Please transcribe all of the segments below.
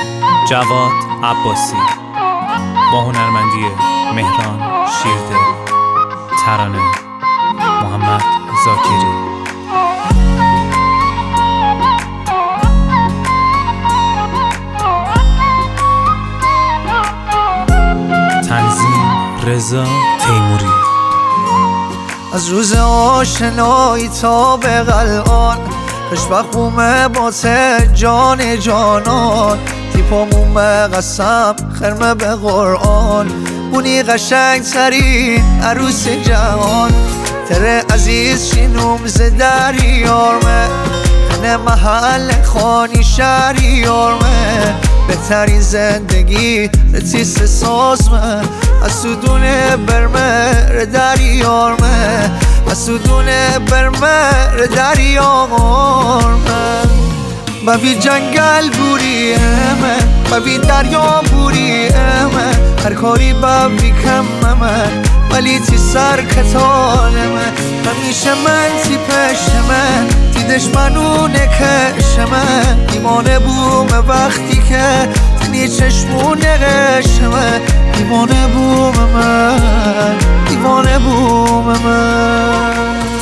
جواد عباسی با هنرمندی مهران شیردل، ترانه محمد زاکری. تنظیم رضا تیموری. از روز آشنایی تا به الان خوشبخت بومه باسه جان جانان، تیپامون به قسم خرمه به قرآن، بونی قشنگ ترین عروس جهان. تره عزیز شینوم زدر یارمه، خنه محل خانی شهر یارمه، بهترین زندگی رتیس سازمه، از سودونه برمه ردر یارمه، از سودونه برمه ردر یارمه. ببی جنگل بوری امه، ببی دریا بوری امه، هر کاری ببی کم من ولی تی سر کتانمه، همیشه من تی پشت من تی دشمنو نکش من، دیوانه بومه وقتی که تنی چشمو نقشمه، دیوانه بومه من، دیوانه بومه من.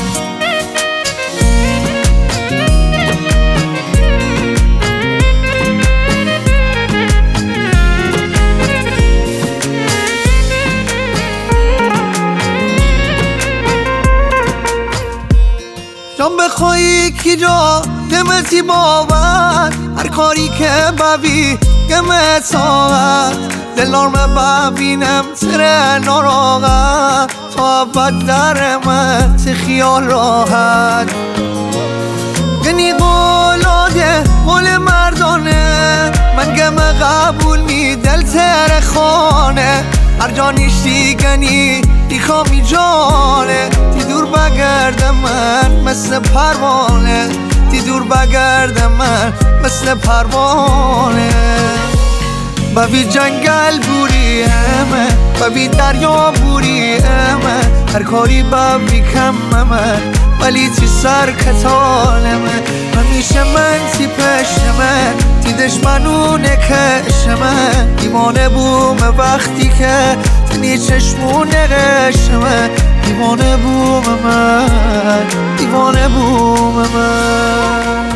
جان بخوایی کی جا دمتی باور، هر کاری که ببی گمه ساعت، دلارم ببینم تره ناراغت، تا ابد در من تی خیال راحت. گنی قولاده قول مردانه، من گمه قبول می دل تره خانه، هر جا نیشتی گنی دیخامی جانه، تی دور بگرده من مثل پروانه، تی دور بگرده من مثل پروانه. ببی جنگل بوری امه، ببی دریا بوری امه، هر کاری ببی کم من ولی تی سر کتانمه، همیشه من تی پشت من تی دشمنو نکش من، دیوانه بومه وقتی که تنی چشمو نقشمه، دیوانه بومه من، دیوانه بومه من.